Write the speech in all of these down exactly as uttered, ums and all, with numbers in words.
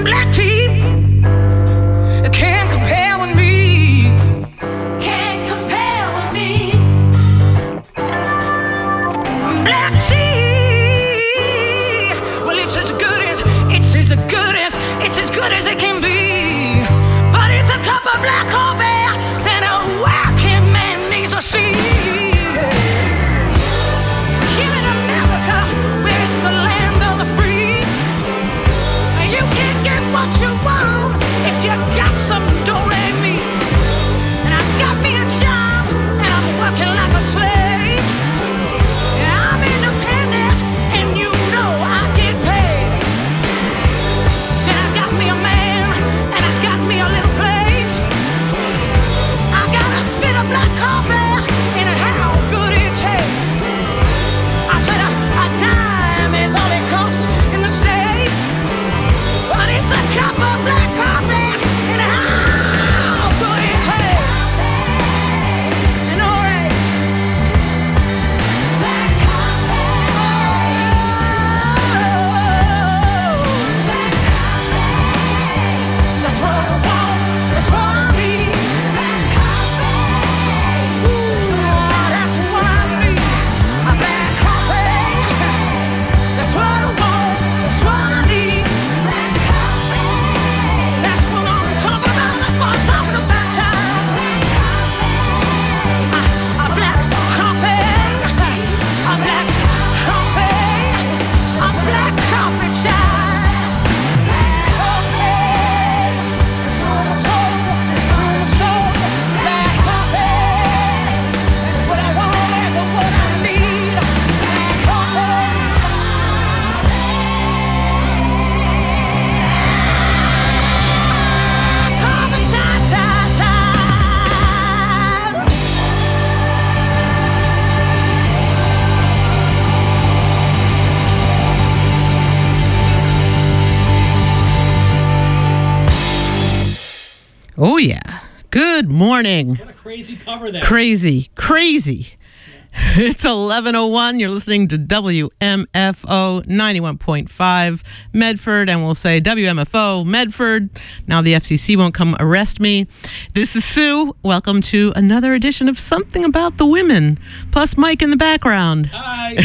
black tea. Can't compare with me. Can't compare with me. Black tea. Well, it's as good as, it's as good as, it's as good as it can be. But it's a cup of black coffee that a working man needs to see. Here in America, where it's the land of the free, you can get what you want if you got some do-re-mi. And I got me a job, and I'm working like a slave. And I'm independent, and you know I get paid. Said I got me a man, and I got me a little place. I gotta spit a black coffee, and how good it tastes. I said a, a dime is all it costs in the States. But it's a cup of black coffee, and how good it tastes. And all right. Black coffee. Oh, black coffee. That's what I want. That's what I need. Black coffee. Ooh, that's what I need. A black coffee. That's what I want. That's what I need. That's what I'm talking about. That's what I'm talking about. A black coffee. A black coffee. A black coffee child. Black coffee. That's what I sold. That's what I sold. Black coffee. That's what I want. That's what I need. Black coffee. Coffee time, time, time. Oh, yeah. Good morning. What a crazy cover there. Crazy, crazy. It's eleven oh one. You're listening to W M F O ninety-one point five Medford, and we'll say W M F O Medford. Now the F C C won't come arrest me. This is Sue. Welcome to another edition of Something About the Women, plus Mike in the background. Hi.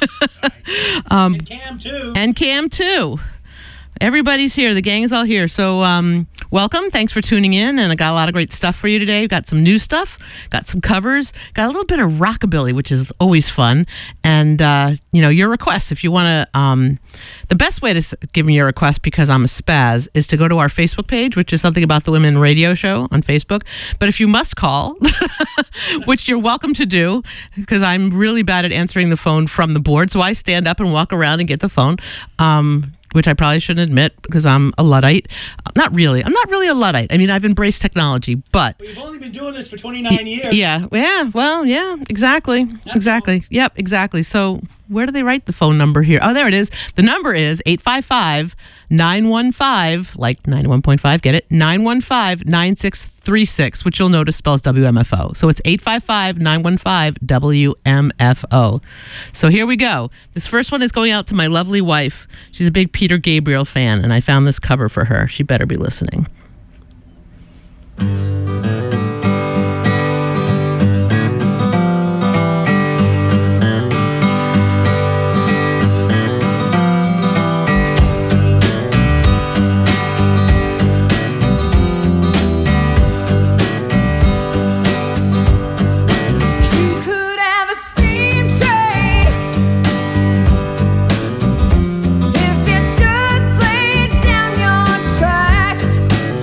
Um, and Cam, too. And Cam, too. Everybody's here. The gang's all here. So um, welcome. Thanks for tuning in. And I got a lot of great stuff for you today. We've got some new stuff, got some covers, got a little bit of rockabilly, which is always fun. And, uh, you know, your requests, if you want to, um, the best way to s- give me your request, because I'm a spaz, is to go to our Facebook page, which is Something About the Women radio show on Facebook. But if you must call, which you're welcome to do, because I'm really bad at answering the phone from the board. So I stand up and walk around and get the phone. Um, which I probably shouldn't admit because I'm a Luddite. Not really. I'm not really a Luddite. I mean, I've embraced technology, but... But you've only been doing this for twenty-nine years. Yeah, yeah, well, yeah, exactly. That's exactly. all. Yep, exactly. So where do they write the phone number here? Oh, there it is. The number is eight five five, nine one five, like ninety-one point five, get it? nine one five, nine six three six, which you'll notice spells W M F O. So it's eight five five, nine one five, W M F O. So here we go. This first one is going out to my lovely wife. She's a big Peter Gabriel fan, and I found this cover for her. She better be listening. If you just laid down your tracks,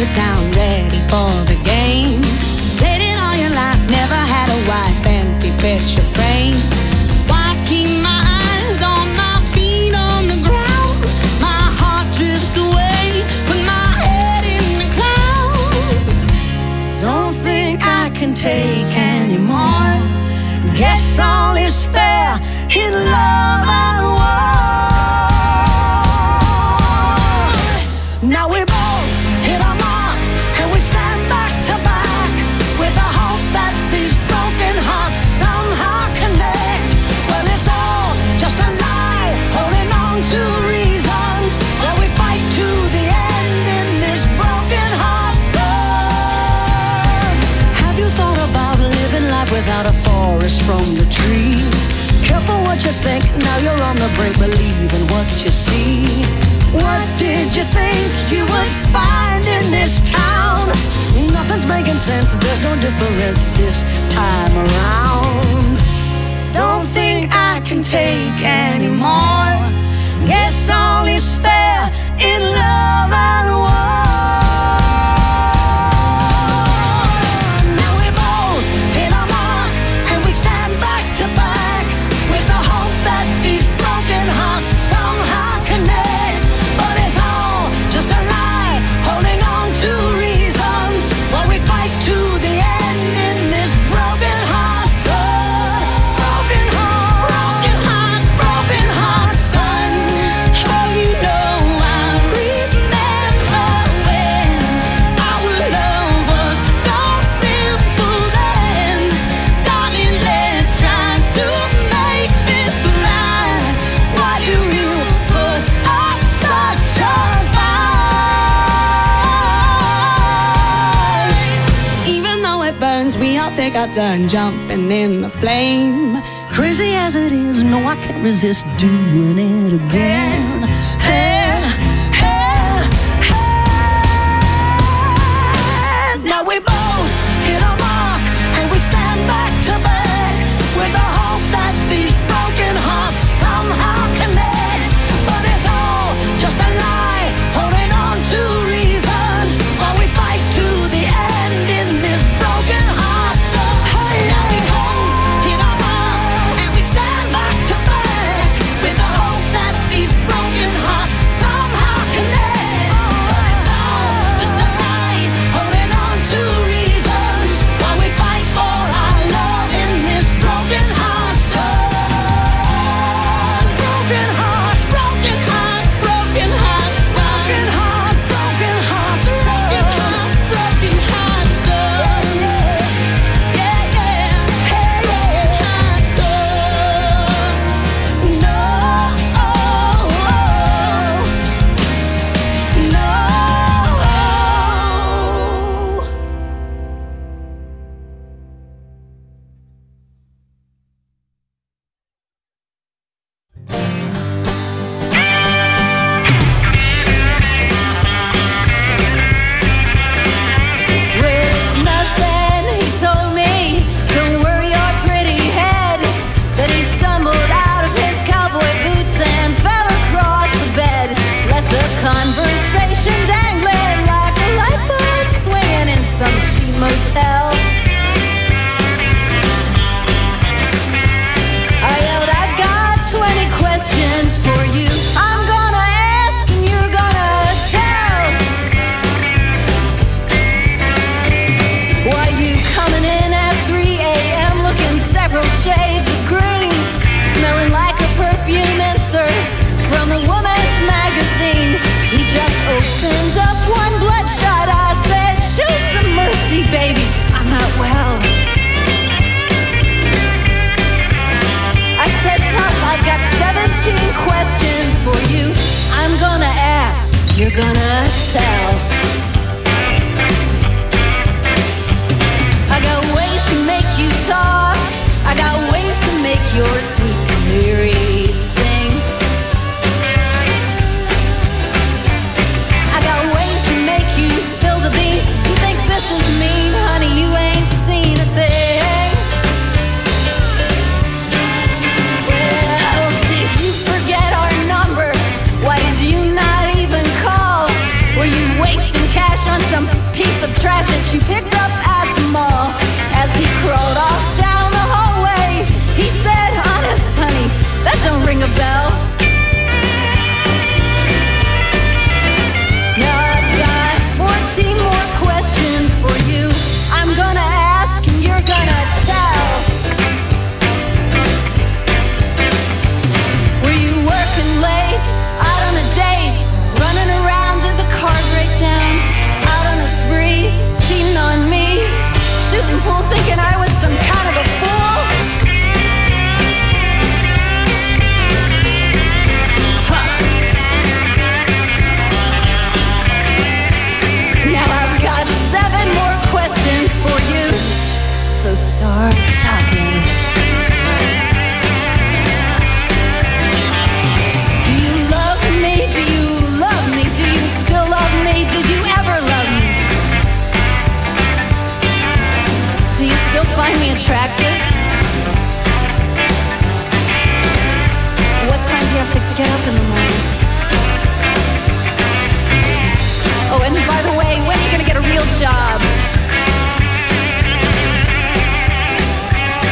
town ready for the game. Played it all your life, never had a wife, empty picture frame. Why keep my eyes on my feet on the ground? My heart drifts away with my head in the clouds. Don't think I can take anymore. Guess all is fair in love and war. Now we both hit our mark and we stand back to back with the hope that these broken hearts somehow connect. Well, it's all just a lie, holding on to reasons that we fight to the end in this broken heart sun. Have you thought about living life without a forest from the trees? Careful what you think, now you're on the brink, believe in what you see. What did you think you would find in this town? Nothing's making sense, there's no difference this time around. Don't think I can take anymore. Guess all is fair in love and war. Now we both hit our mark and we stand back to back with the hope that these broken hearts somehow connect. But it's all just a lie, holding on to reasons while we fight to the end in this broken heart sun. Broken heart, broken heart, broken heart sun. Oh, you know I remember when our love was so simple then. Darling, let's try to make this right. Why do you put up such a fight? Even though it burns, we all take our turn jumping in the flame. Crazy as it is, no, I can't resist doing it again. Hey, hey, hey. Now we both hit our mark and we stand back to back with the hope that these broken hearts somehow connect. But it's all just a lie, holding on to reasons while we fight to the end in this broken heart. Hey, now we both hit our mark and we stand back to back with the hope that these broken hearts somehow connect. But it's all just a lie, holding on to reasons while we fight for our love in this broken heart sun. Broken heart, broken heart, broken heart sun. Broken heart, broken heart sun. Broken heart, broken heart sun. Yeah, yeah, hey, broken heart sun. No, no. Well, it's nothing, he told me. Don't worry your pretty head. That he stumbled out of his cowboy boots and fell across the bed. Left the conversation dangling like a light bulb swinging in some cheap motel. I yelled, I've got twenty questions for you. I'm gonna ask and you're gonna tell. Why you coming in at three a.m. looking several shades of green, smelling like a perfume insert from a woman's magazine? He just opened up one bloodshot. I said, show some mercy, baby, I'm not well. I said, tough, I've got seventeen questions for you. I'm gonna ask, you're gonna tell. I got ways to make you talk. I got ways to make your sweet canary sing. I got ways to make you spill the beans. You think this is mean, honey, you ain't seen a thing. Well, did you forget our number? Why did you not even call? she picked up at the mall. As he crawled off down the hallway, he said, honest, honey, that don't ring a bell. Now I've got fourteen more questions for you. I'm gonna ask and you're gonna tell. Were you working late, out on a date, running around, did the car break down? Out on a spree, cheating on me, shooting pool thinking I was some kind of a fool? Huh. Now I've got seven more questions for you, so start talking. Do you love me? Do you love me? Do you still love me? Did you ever love me? Do you still find me attractive? What time do you have to get up in the morning? Oh, and by the way, when are you gonna get a real job?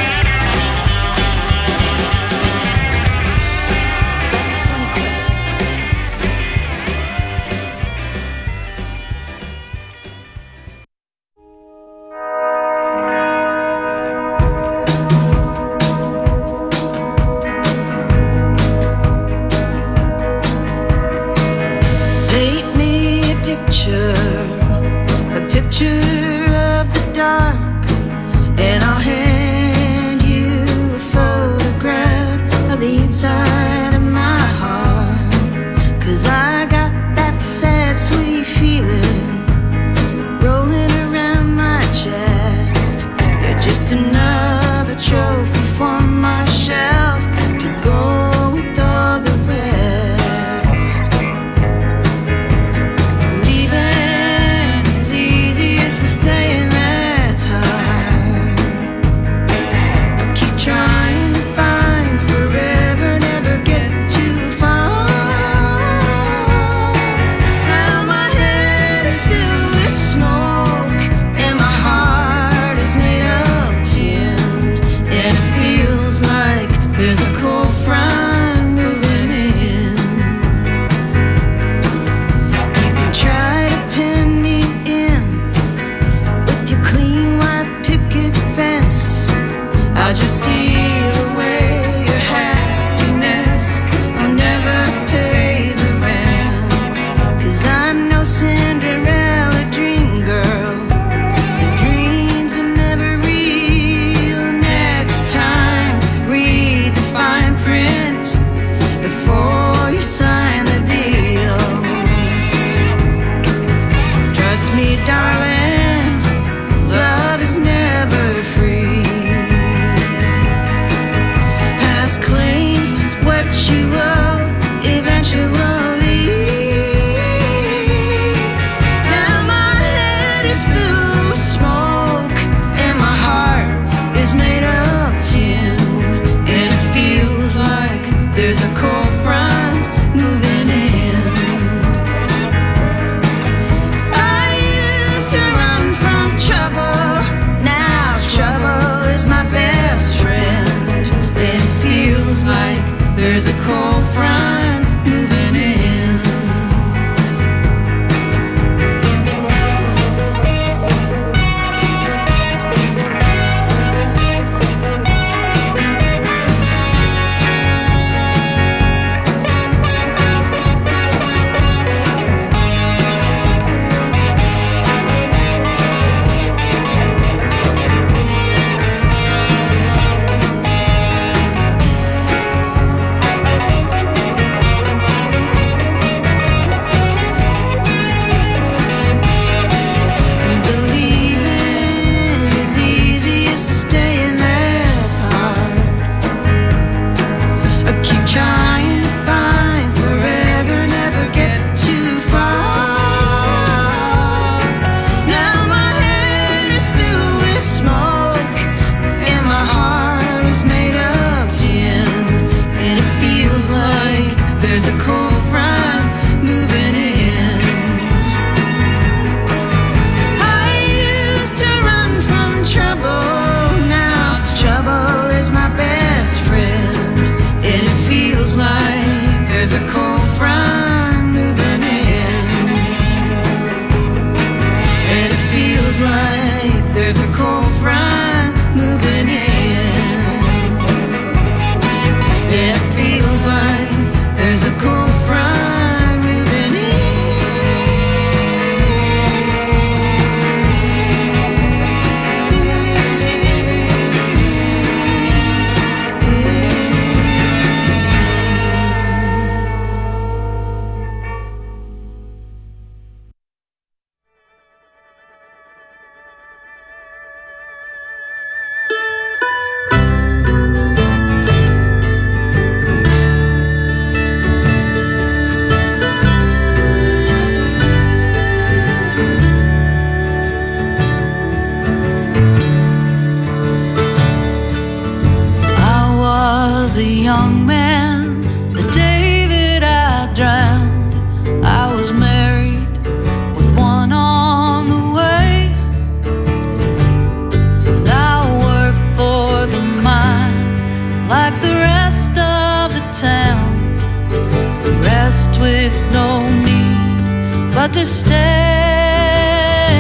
but to stay.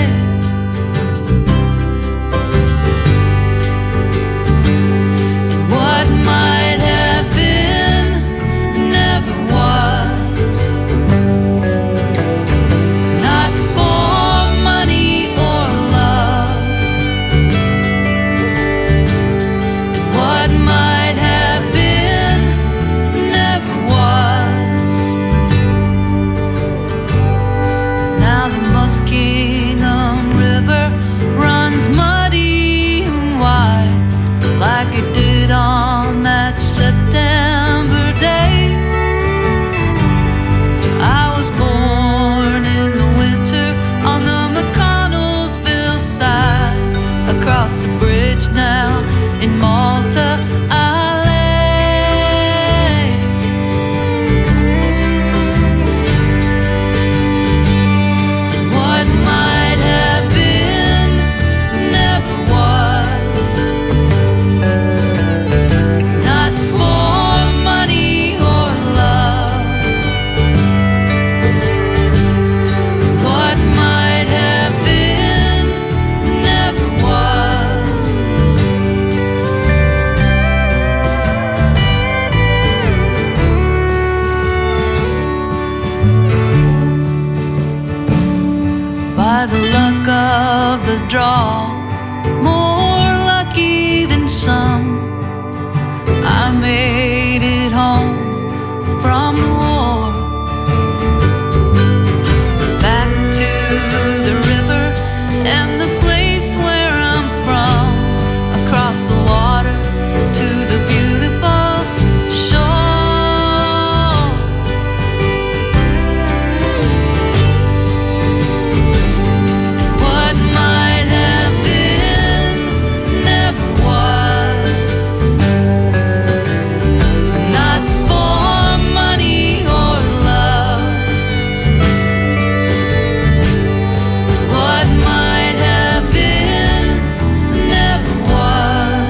And what might have been never was. Not for money or love. And what might have been never was. Now the Muskingum River runs muddy and wide, like it did on that September day. I was born in the winter on the McConnellsville side. Across the bridge now in Malta I lay. What might have been never was. Not for money or love. What might have been never was. By the luck of the draw, more lucky than some, I made it home from the war. Back to the river and the place where I'm from, across the water to the beautiful shore. What might have been never was. Not for money or love. What might have been never was.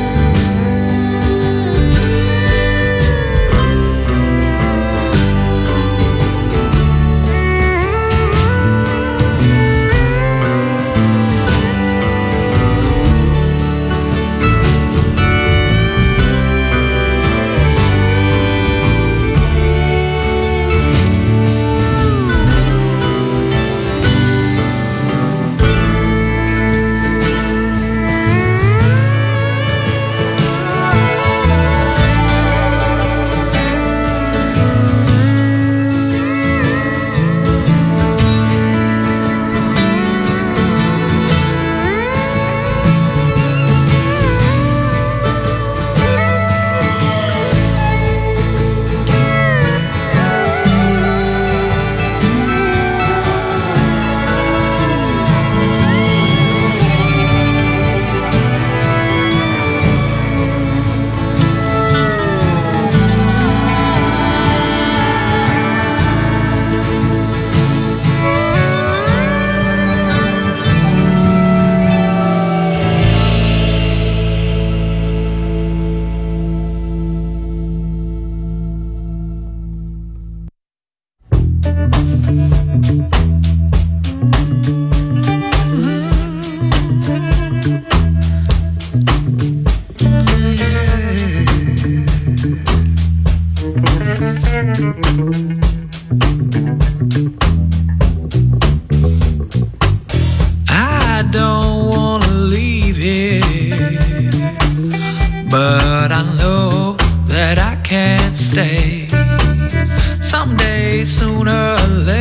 I don't wanna leave here, but I know that I can't stay. Someday, sooner or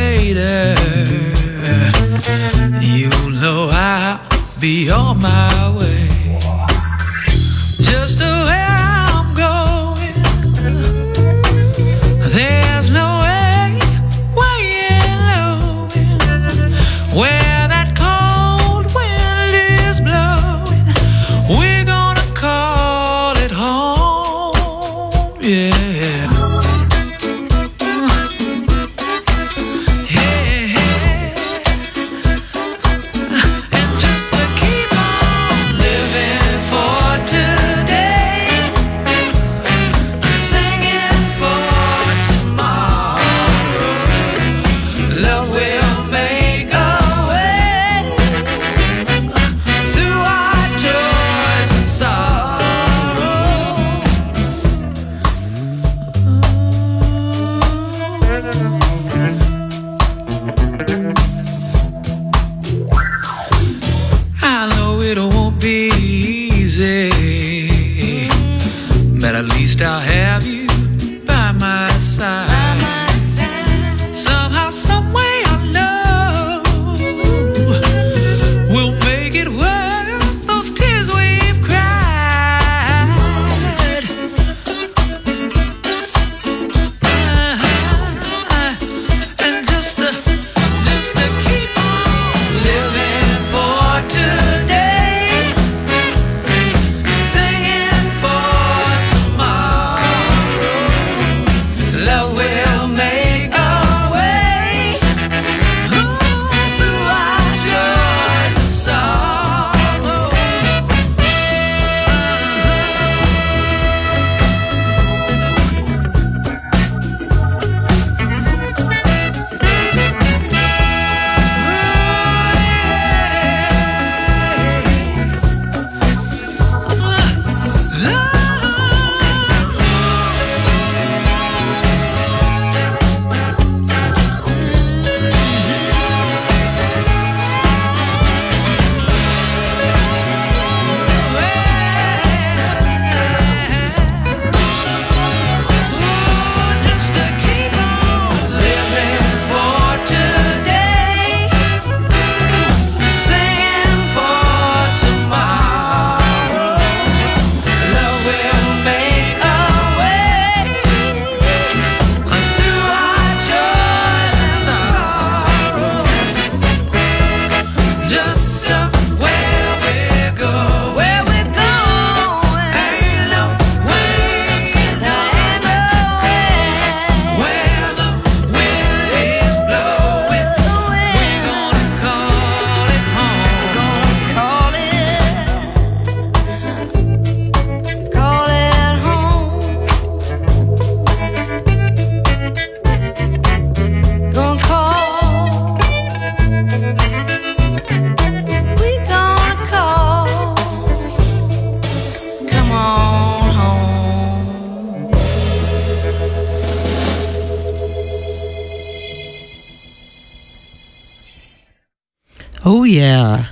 Oh, yeah.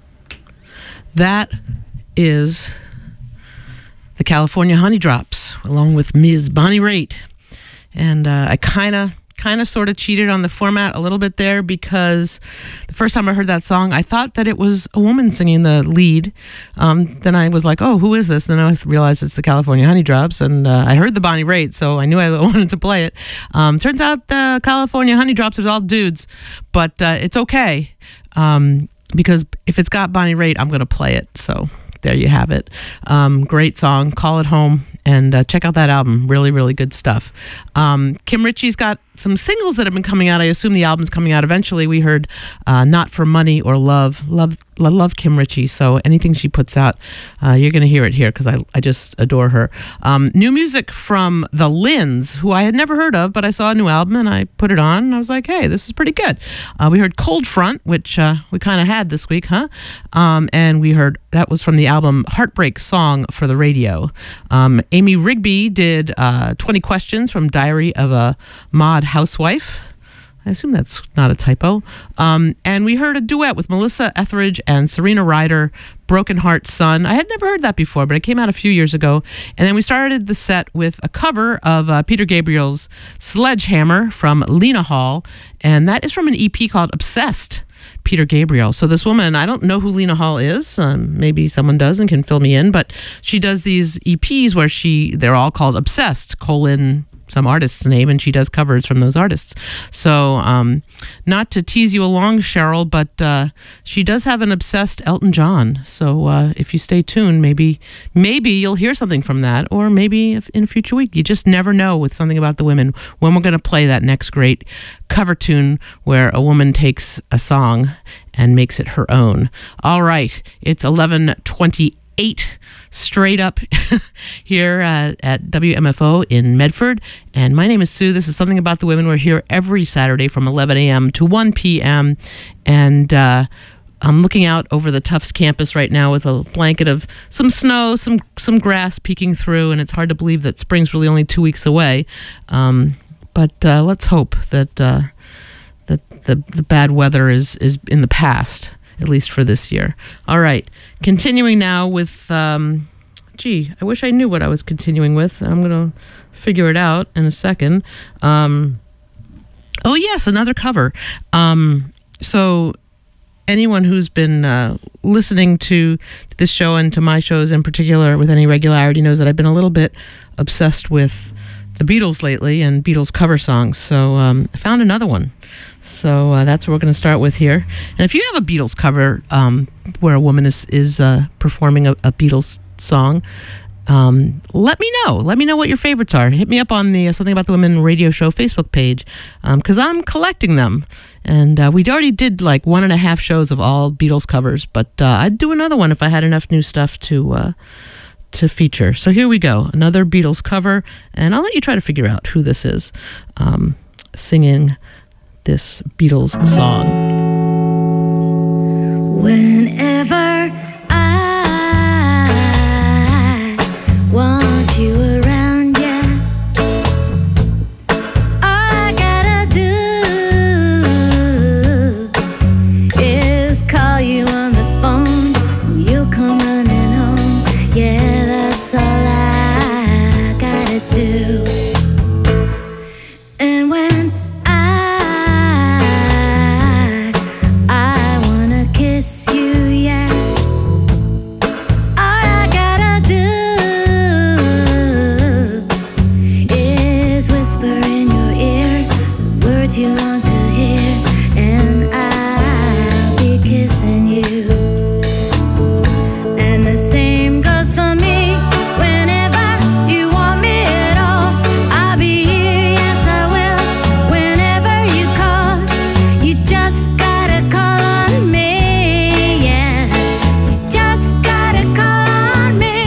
That is the California Honey Drops, along with Miz Bonnie Raitt. And uh, I kind of, kind of sort of cheated on the format a little bit there, because the first time I heard that song, I thought that it was a woman singing the lead. Um, then I was like, oh, who is this? Then I realized it's the California Honey Drops, and uh, I heard the Bonnie Raitt, so I knew I wanted to play it. Um, turns out the California Honey Drops is all dudes, but uh, it's okay, um, because if it's got Bonnie Raitt, I'm going to play it. So there you have it. Um, great song. Call it home. And uh, check out that album. Really, really good stuff. Um, Kim Ritchie's got some singles that have been coming out. I assume the album's coming out eventually. We heard uh, Not for Money or Love. Love love Kim Ritchie. So anything she puts out, uh, you're going to hear it here, because I, I just adore her. Um, new music from The Lins, who I had never heard of, but I saw a new album and I put it on and I was like, hey, this is pretty good. Uh, we heard Cold Front, which uh, we kind of had this week, huh? Um, and we heard, that was from the album Heartbreak Song for the Radio. Um, Amy Rigby did uh, twenty Questions from Diary of a Mod Housewife. I assume that's not a typo. Um, and we heard a duet with Melissa Etheridge and Serena Ryder, Broken Heart Son. I had never heard that before, but it came out a few years ago. And then we started the set with a cover of uh, Peter Gabriel's Sledgehammer from Lena Hall. And that is from an E P called Obsessed, Peter Gabriel. So this woman, I don't know who Lena Hall is. Um, maybe someone does and can fill me in. But she does these E Ps where she, they're all called Obsessed, colon, some artist's name, and she does covers from those artists. So um, not to tease you along, Cheryl, but uh, she does have an obsessed Elton John. So uh, if you stay tuned, maybe maybe you'll hear something from that, or maybe if in a future week. You just never know with Something About the Women when we're going to play that next great cover tune where a woman takes a song and makes it her own. All right, it's eleven twenty-eight straight up here uh, at W M F O in Medford. And my name is Sue. This is Something About the Women. We're here every Saturday from eleven a.m. to one p.m. And uh, I'm looking out over the Tufts campus right now with a blanket of some snow, some some grass peeking through, and it's hard to believe that spring's really only two weeks away. Um, but uh, let's hope that uh, that the, the bad weather is, is in the past, at least for this year. All right, continuing now with, um, gee, I wish I knew what I was continuing with. I'm going to figure it out in a second. Um, oh, yes, another cover. Um, so anyone who's been uh, listening to this show and to my shows in particular with any regularity knows that I've been a little bit obsessed with the Beatles lately and Beatles cover songs. So um, I found another one. So uh, that's what we're going to start with here. And if you have a Beatles cover um, where a woman is, is uh, performing a, a Beatles song, um, let me know. Let me know what your favorites are. Hit me up on the uh, Something About the Women radio show Facebook page, because um, I'm collecting them. And uh, we already did like one and a half shows of all Beatles covers, but uh, I'd do another one if I had enough new stuff to uh, to feature. So here we go. Another Beatles cover, and I'll let you try to figure out who this is um, singing this Beatles song. Whenever I want you around, yeah, all I gotta do is call you on the phone, you'll come running home. Yeah, that's all I gotta do. And when I I wanna kiss you, yeah, all I gotta do is whisper in your ear the words you long to hear, and I'll be kissing you. And the same goes for me. Whenever you want me at all, I'll be here, yes I will. Whenever you call, you just gotta call on me, yeah. You just gotta call on me.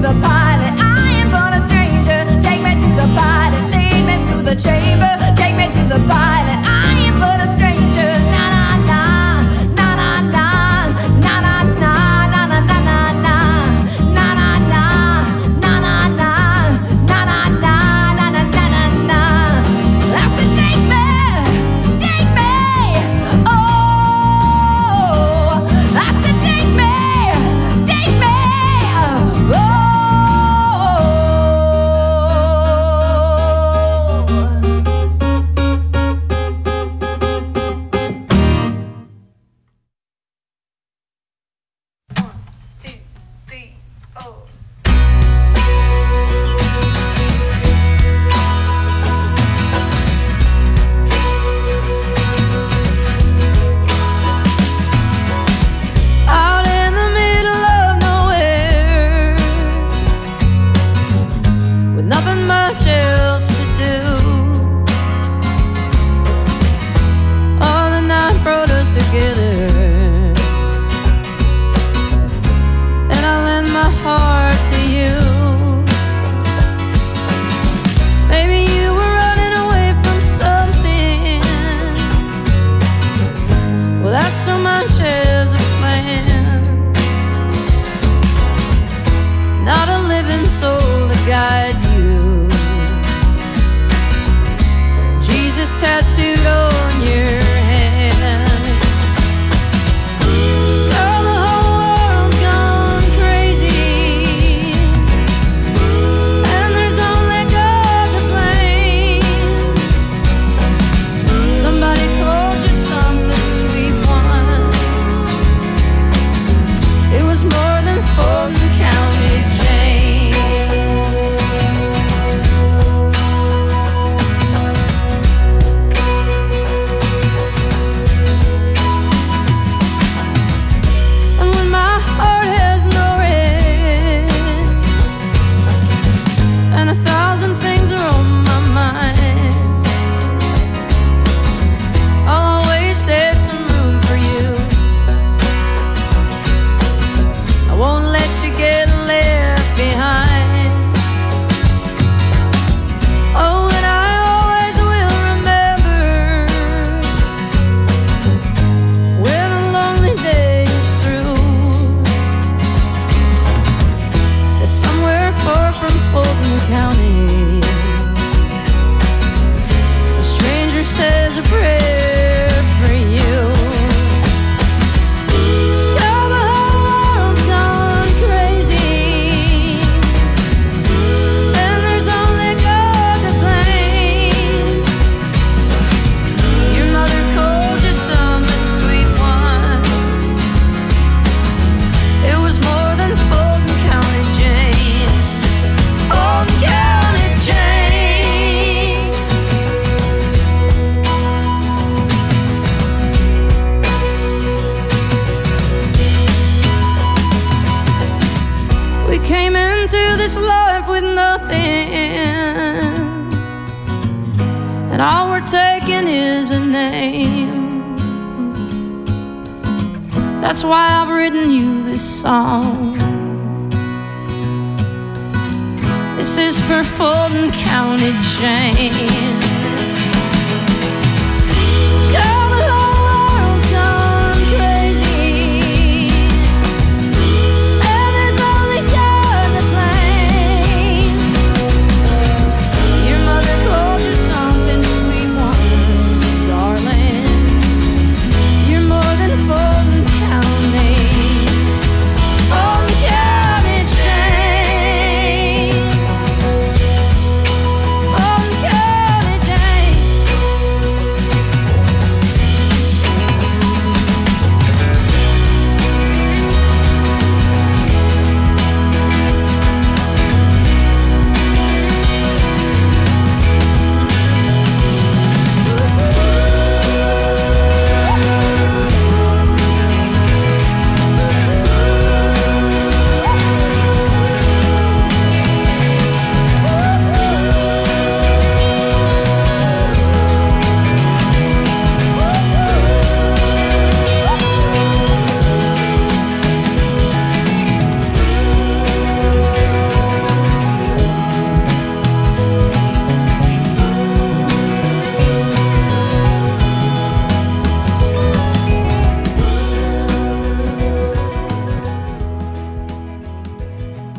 the pilot. I am but a stranger. Take me to the pilot. Lead me through the chamber. Take me to the pilot. I am but a stranger. Na na na, na na na, na na na, na na na na na, na na na, na na na, na na na, na na na na na. I said, take me, take me. Oh, I said, take me, take me. Oh. Out in the middle of nowhere, with nothing much else to do. Oh, the night brought us together, and I lend my heart to you. Maybe you were running away from something without so much as a plan. Not a living soul to guide you. Jesus tattooed on your hand. Girl, the whole world's gone crazy, and there's only God to blame. Somebody called you something sweet once. It was more than Fulton County Jane. And when my heart has no rest, and a thousand things are on my mind, I'll always save some room for you. I won't let you get left behind. Oh, and I always will remember when a lonely day is through, that somewhere far from Fulton County, a stranger says a prayer for you. Girl, the whole world's gone crazy, and there's only God to blame. Your mother called you something sweet once. It was more than Fulton County Jane. Fulton County Jane. We came into this life with nothing, and all we're taking is a name. That's why I've written you this song. This is for Fulton County Jane. Girl, the whole world's gone crazy, and there's only God to blame. Your mother called you something sweet once, darling. You're more than Fulton County. Fulton County Jane. Fulton County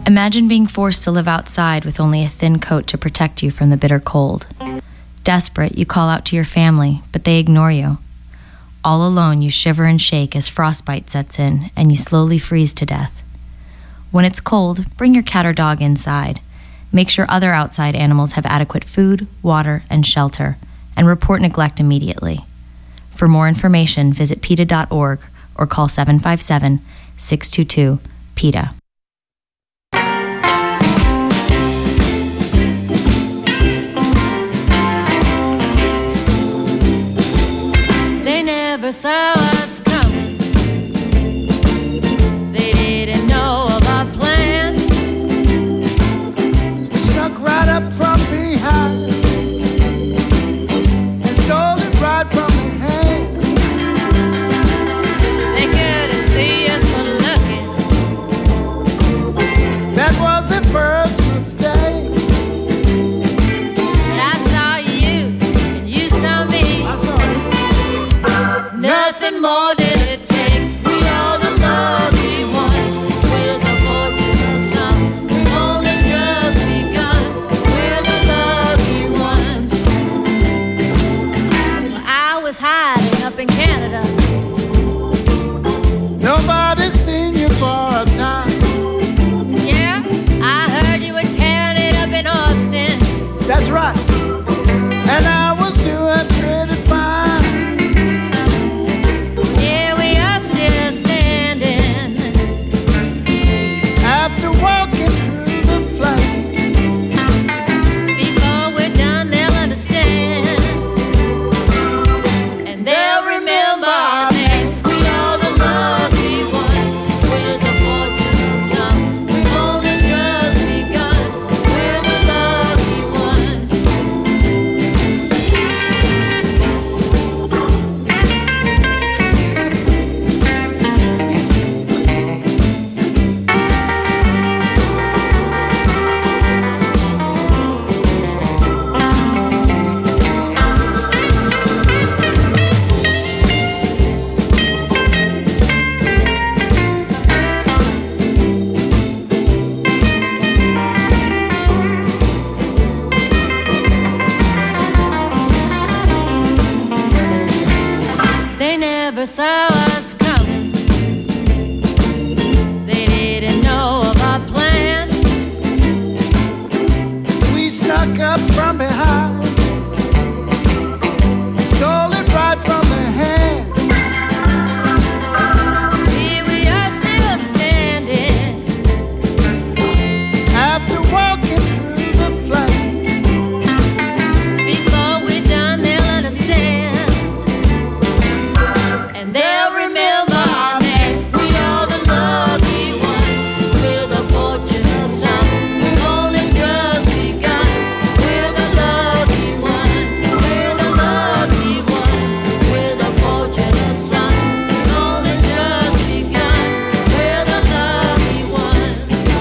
Imagine being forced to live outside with only a thin coat to protect you from the bitter cold. Desperate, you call out to your family, but they ignore you. All alone, you shiver and shake as frostbite sets in and you slowly freeze to death. When it's cold, bring your cat or dog inside. Make sure other outside animals have adequate food, water, and shelter, and report neglect immediately. For more information, visit PETA dot org or call seven five seven, six two two, PETA. They never saw us coming. They didn't know of our plan. We snuck right up from behind and stole it right from the hand. They couldn't see us for looking. That was the first mistake. But I saw you and you saw me. I saw it. Nothing more did it take. We all the lucky ones. We're the fortunate sons. We've only just begun. We're the lucky ones. Well, I was hiding up in Canada. Nobody's seen you for a time. Yeah, I heard you were tearing it up in Austin. That's right. And I was doing pretty fine. Yeah, we are still standing. After walking through the flames, Before we're done, they'll understand. And they'll remember our name. We are the lucky ones. We're the fortunate sons. We've only just begun. We're the lucky ones. They never saw us coming. They didn't know of our plan. we snuck up from behind, stole it right from the hand. See, we are still standing. After walking through the flames, Before we're done, they'll understand. And they'll remember our name. We are the lucky ones. We're the fortunate sons. We've only just begun. We're the lucky ones. We're the lucky ones. We're the fortunate sons. We've only just begun. We're the lucky ones.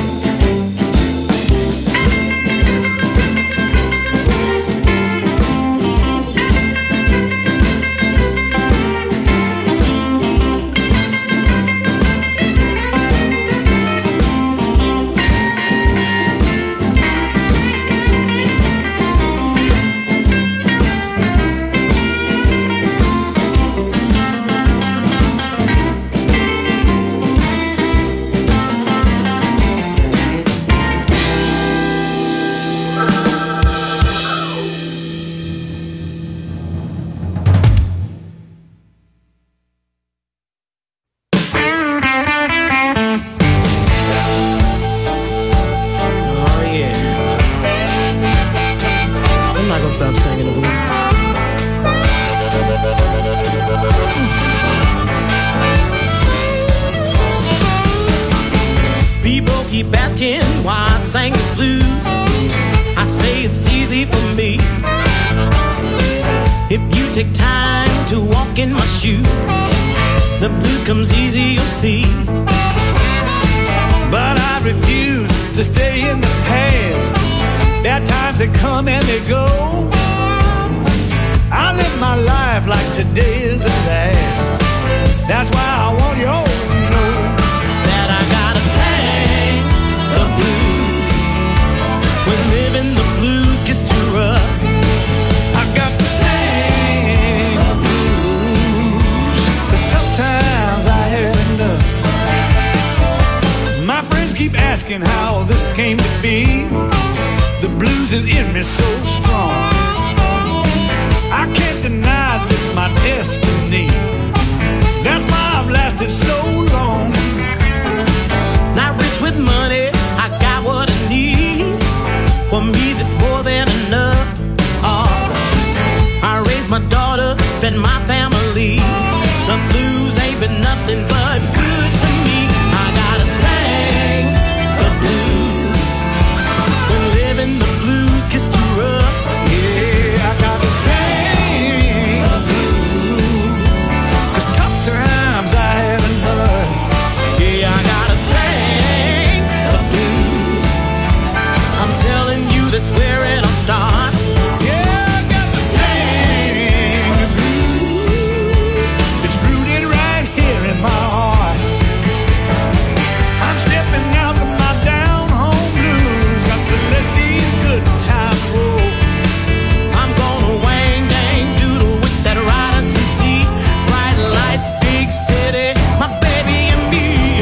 Oh yeah. I'm not gonna stop singing the blues. People keep asking why I sang the blues. I say it's easy for me. If you take time to walk in my shoes, the blues comes easy, you'll see. But I refuse to stay in the past. There are times that come and they go. I live my life like today is the last. That's why I want you all to know that I gotta sing the blues. keep asking how this came to be. The blues is in me so strong. I can't deny this, my destiny. That's why I've lasted so long. Not rich with money, I got what I need. For me, that's more than enough. Oh, I raised my daughter, fed my family. The blues ain't been nothing but good to me. I gotta sing the blues. When living the blues gets too rough, Yeah, I gotta sing the blues. 'Cause tough times I had enough. yeah, I gotta sing the blues. I'm telling you, that's where it all starts. Yeah, I got to sing the blues. It's rooted right here in my heart. I'm stepping out of my down home blues. Got to let these good times roll. I'm gonna wang dang doodle with that rider C C. Bright lights, big city, my baby and me.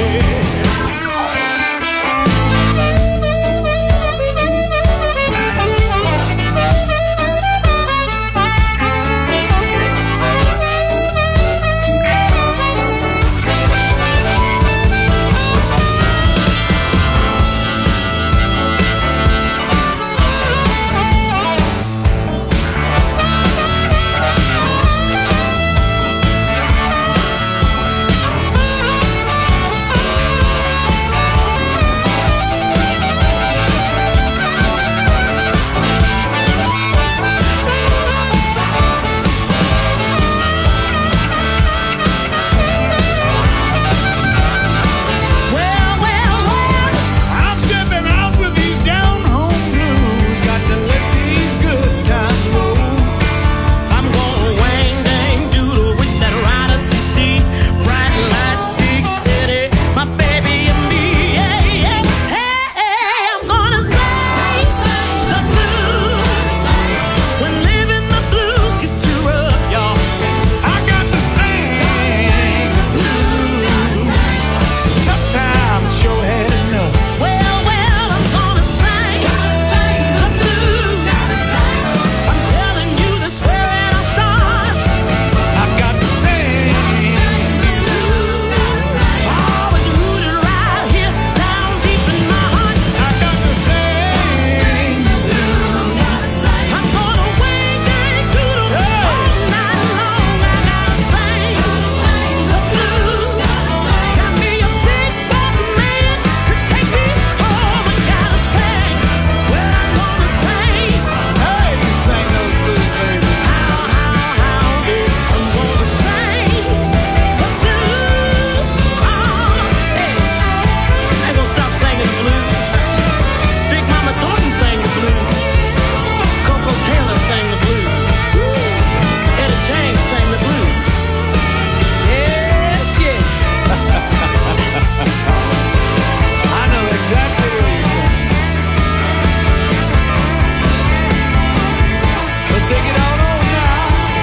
Well, well, well, I'm stepping out with these down home blues. Got to let these good times roll. I'm gonna wang dang doodle with that rider C C. Bright lights, big city, my baby and me. Yeah, yeah. Hey, hey, I'm gonna sing the blues. When living the blues gets too rough, y'all. I got to sing the blues. Tough times sure had enough. Well, well, I'm gonna sing the blues. I'm telling you, that's where it all starts. I got to sing the blues. Oh, it's rooted right here, down deep in my heart. I got to sing the blues. I'm gonna wang dang doodle all night long. I gotta sing the blues. Got me a big boss man to take me home. I gotta sing what I'm gonna sing. Hey, you sang those blues, baby. How, how, how, yeah. I'm gonna sing the blues. Oh, hey. I ain't gonna stop singing the blues. Big Mama Thornton sang the blues. Coco Taylor sang the blues. Etta James sang the blues. Yes, yeah. I know exactly where you're going. Let's take it out on now.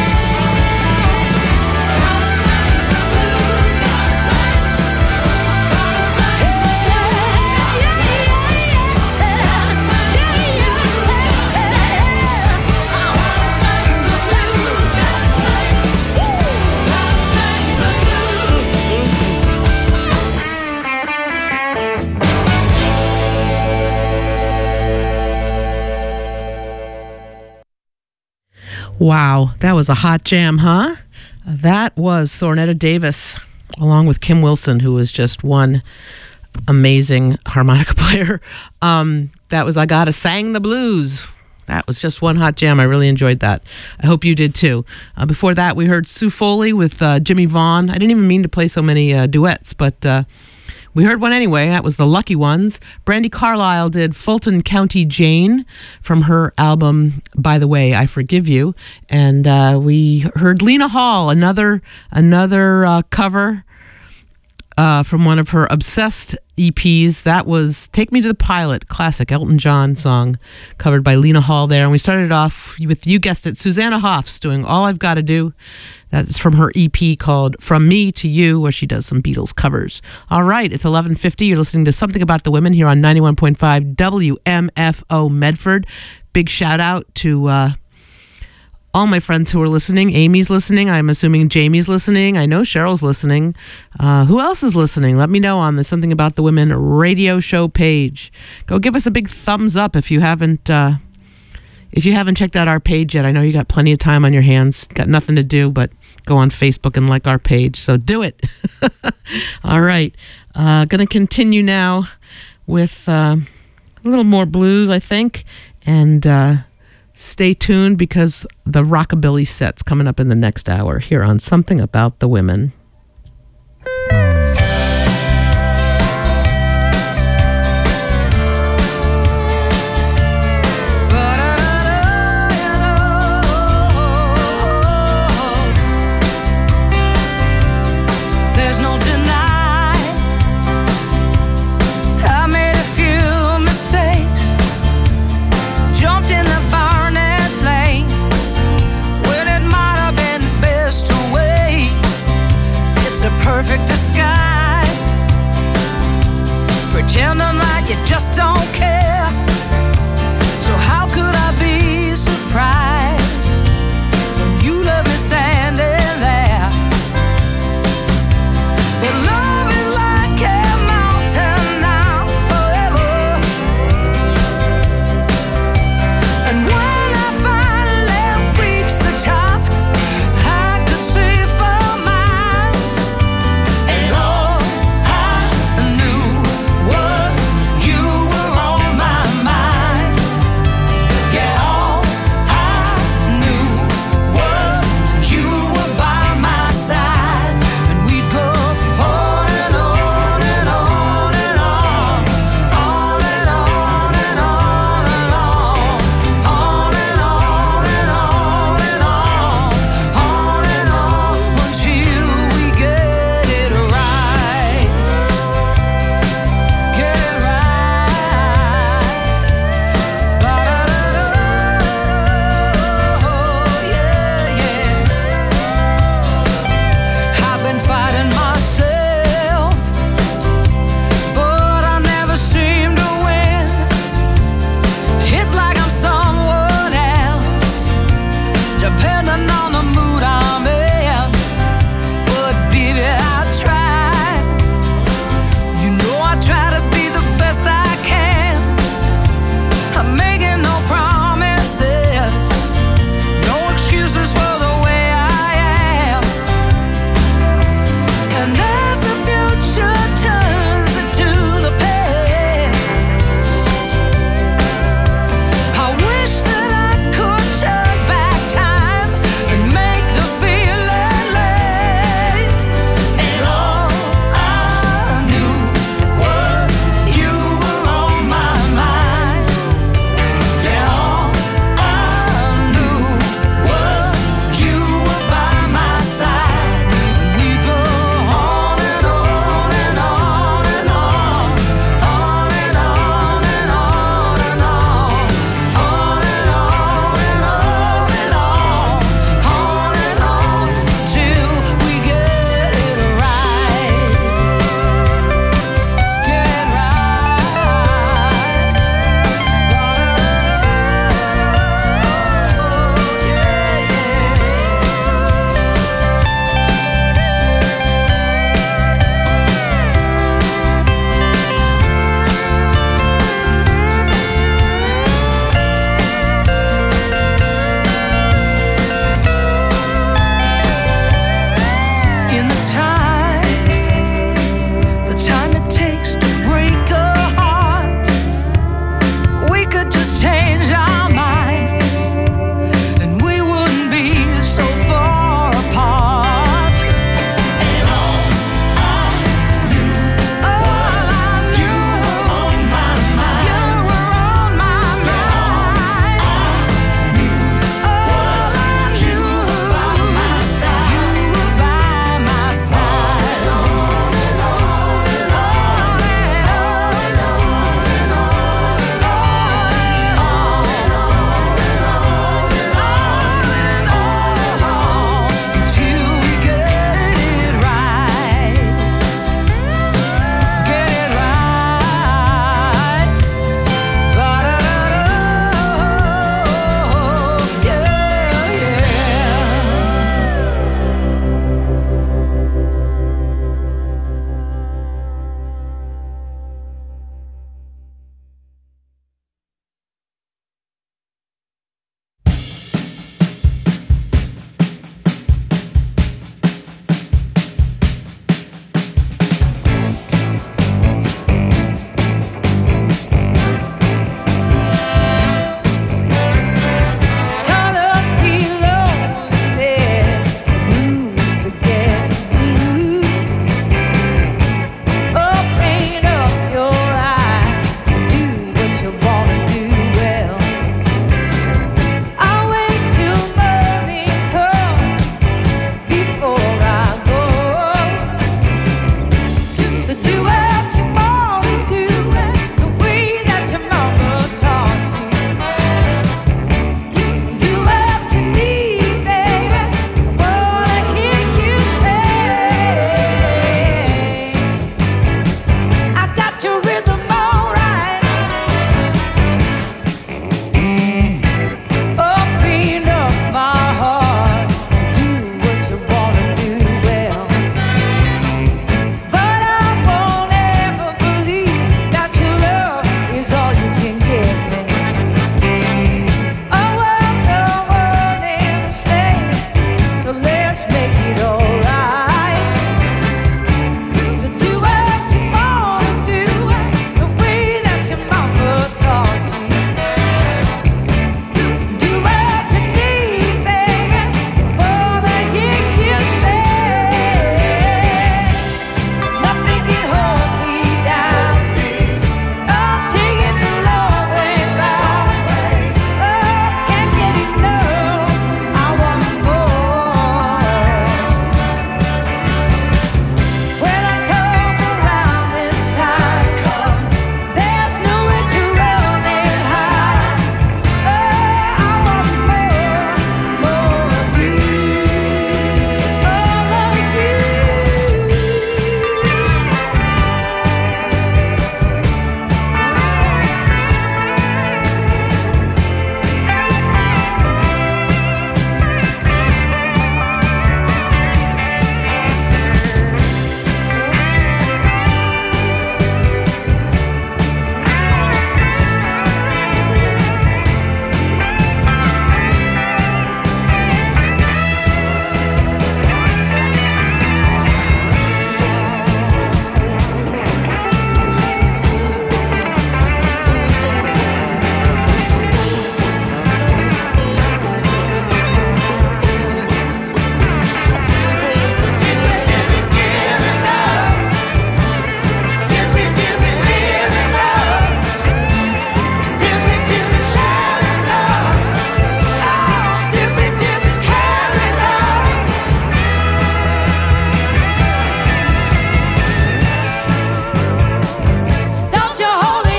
Wow, that was a hot jam, huh? That was Thornetta Davis, along with Kim Wilson, who was just one amazing harmonica player. Um, that was I Gotta Sang the Blues. That was just one hot jam. I really enjoyed that. I hope you did too. Uh, before that, we heard Sue Foley with uh, Jimmy Vaughn. I didn't even mean to play so many uh, duets, but uh, we heard one anyway. That was the Lucky Ones. Brandi Carlile did Fulton County Jane from her album By the Way, I Forgive You. And uh, we heard Lena Hall, another, another uh, cover uh, from one of her Obsessed E Ps. That was Take Me to the Pilot, classic Elton John song, covered by Lena Hall there. And we started off with, you guessed it, Susanna Hoffs doing All I've Got to Do. That's from her E P called From Me to You, where she does some Beatles covers. All right, it's eleven fifty. You're listening to Something About the Women here on ninety-one point five W M F O Medford. Big shout out to uh, all my friends who are listening. Amy's listening. I'm assuming Jamie's listening. I know Cheryl's listening. Uh, who else is listening? Let me know on the Something About the Women radio show page. Go give us a big thumbs up if you haven't uh, if you haven't checked out our page yet. I know you got plenty of time on your hands. Got nothing to do but go on Facebook and like our page. So do it. All right. Uh, going to continue now with uh, a little more blues, I think. And uh, stay tuned because the rockabilly set's coming up in the next hour here on Something About the Women. There's no denying I made a few mistakes, jumped in the burning flame when it might have been best to wait. It's a perfect disguise, pretending like you just don't care.